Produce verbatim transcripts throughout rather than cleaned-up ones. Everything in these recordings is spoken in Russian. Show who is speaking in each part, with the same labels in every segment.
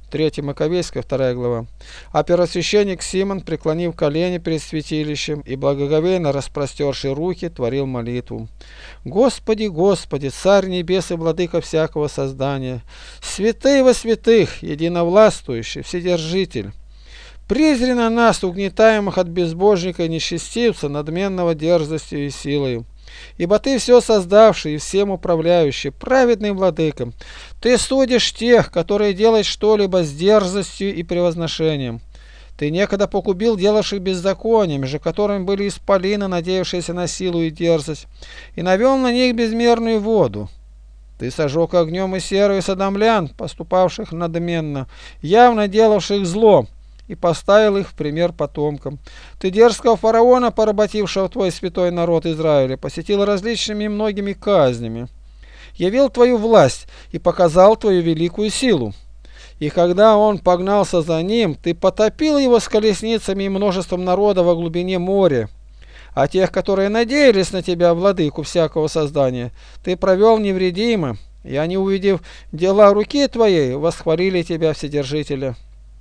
Speaker 1: третья Маковейская, вторая глава. А первосвященник Симон, преклонив колени перед святилищем и благоговейно распростерши руки, творил молитву. Господи, Господи, Царь Небес и Владыка всякого создания, святый во святых, единовластвующий, Вседержитель, презри на нас, угнетаемых от безбожника и нечестивца, надменного дерзостью и силою. Ибо Ты все создавший и всем управляющий, праведный владыка. Ты судишь тех, которые делают что-либо с дерзостью и превозношением. Ты некогда погубил делавших беззаконием, же которыми были исполины, надеявшиеся на силу и дерзость, и навел на них безмерную воду. Ты сожег огнем и серую содомлян, поступавших надменно, явно делавших зло, и поставил их в пример потомкам. Ты дерзкого фараона, поработившего твой святой народ Израиля, посетил различными и многими казнями, явил твою власть и показал твою великую силу. И когда он погнался за ним, ты потопил его с колесницами и множеством народа во глубине моря. А тех, которые надеялись на тебя, владыку всякого создания, ты провел невредимо, и они, увидев дела руки твоей, восхвалили тебя, Вседержителя.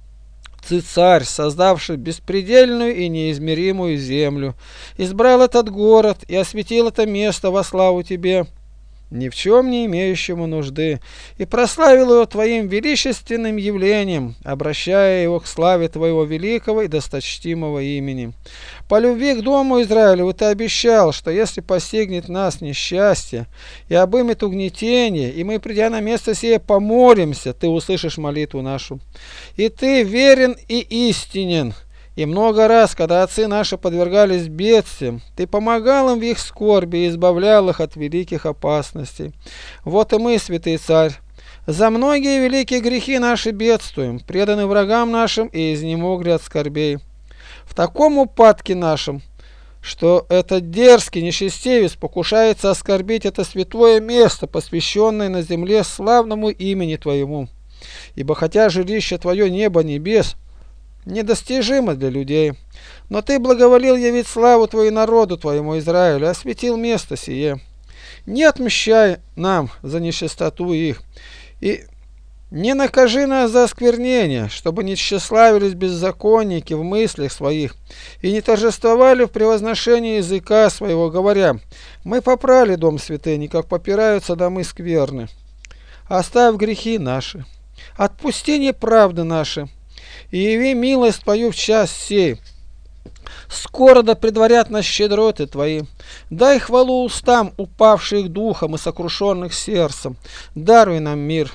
Speaker 1: Ты, царь, создавший беспредельную и неизмеримую землю, избрал этот город и осветил это место во славу тебе, ни в чем не имеющему нужды, и прославил его твоим величественным явлением, обращая его к славе твоего великого и досточтимого имени. По любви к дому Израилеву ты обещал, что если постигнет нас несчастье и обымет угнетение, и мы, придя на место сие, помолимся, ты услышишь молитву нашу. И ты верен и истинен. И много раз, когда отцы наши подвергались бедствиям, ты помогал им в их скорби и избавлял их от великих опасностей. Вот и мы, святый царь, за многие великие грехи наши бедствуем, преданы врагам нашим и изнемогли от скорбей. В таком упадке нашем, что этот дерзкий нечестивец покушается оскорбить это святое место, посвященное на земле славному имени Твоему. Ибо хотя жилище Твое небо небес, недостижимо для людей, но Ты благоволил явить славу Твою народу Твоему Израилю, осветил место сие. Не отмщай нам за нечистоту их, и не накажи нас за осквернение, чтобы не тщеславились беззаконники в мыслях своих, и не торжествовали в превозношении языка своего, говоря: мы попрали дом святыни, как попираются домы скверны. Оставь грехи наши, отпусти неправды наши, и яви милость Твою в час сей. Скоро да предварят нас щедроты Твои. Дай хвалу устам, упавших духом и сокрушенных сердцем. Даруй нам мир.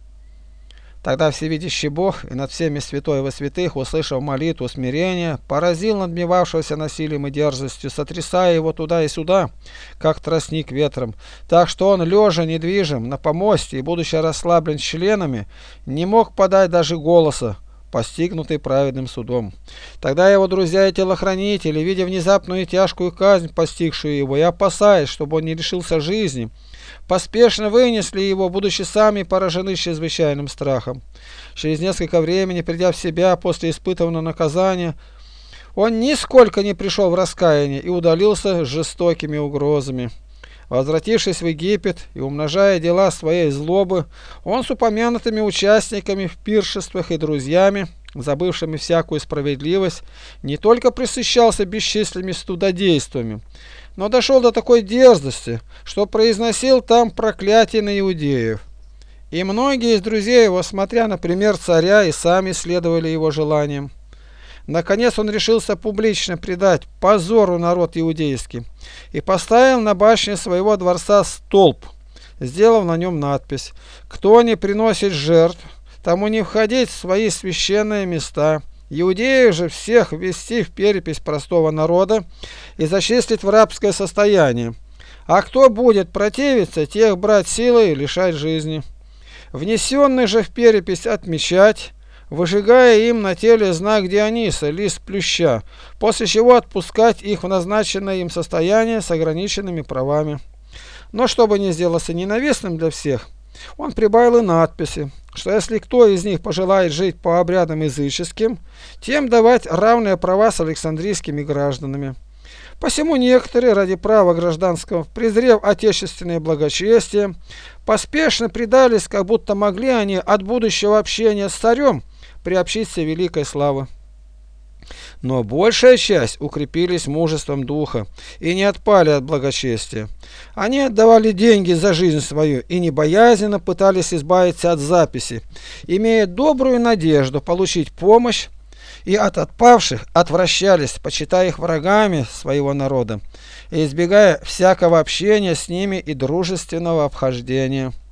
Speaker 1: Тогда всевидящий Бог и над всеми святой во святых, услышав молитву смирения, поразил надмевавшегося насилием и дерзостью, сотрясая его туда и сюда, как тростник ветром, так что он, лежа недвижим на помосте и будучи расслаблен членами, не мог подать даже голоса, постигнутый праведным судом. Тогда его друзья и телохранители, видя внезапную и тяжкую казнь, постигшую его, и опасаясь, чтобы он не лишился жизни, поспешно вынесли его, будучи сами поражены чрезвычайным страхом. Через несколько времени, придя в себя после испытанного наказания, он нисколько не пришел в раскаяние и удалился с жестокими угрозами. Возвратившись в Египет и умножая дела своей злобы, он с упомянутыми участниками в пиршествах и друзьями, забывшими всякую справедливость, не только пресыщался бесчисленными студодействами, но дошел до такой дерзости, что произносил там проклятие на иудеев. И многие из друзей его, смотря на пример царя, и сами следовали его желаниям. Наконец он решился публично предать позору народ иудейский и поставил на башне своего дворца столб, сделав на нем надпись: «Кто не приносит жертв, тому не входить в свои священные места. Иудеев же всех ввести в перепись простого народа и зачислить в рабское состояние. А кто будет противиться, тех брать силой и лишать жизни. Внесенных же в перепись отмечать, выжигая им на теле знак Диониса, лист плюща, после чего отпускать их в назначенное им состояние с ограниченными правами. Но чтобы не сделаться ненавистным для всех, он прибавил и надписи, что если кто из них пожелает жить по обрядам языческим, тем давать равные права с александрийскими гражданами. Посему некоторые ради права гражданского, презрев отечественное благочестие, поспешно предались, как будто могли они от будущего общения с царем приобщиться великой славы. Но большая часть укрепились мужеством духа и не отпали от благочестия. Они отдавали деньги за жизнь свою и небоязненно пытались избавиться от записи, имея добрую надежду получить помощь, и от отпавших отвращались, почитая их врагами своего народа, и избегая всякого общения с ними и дружественного обхождения.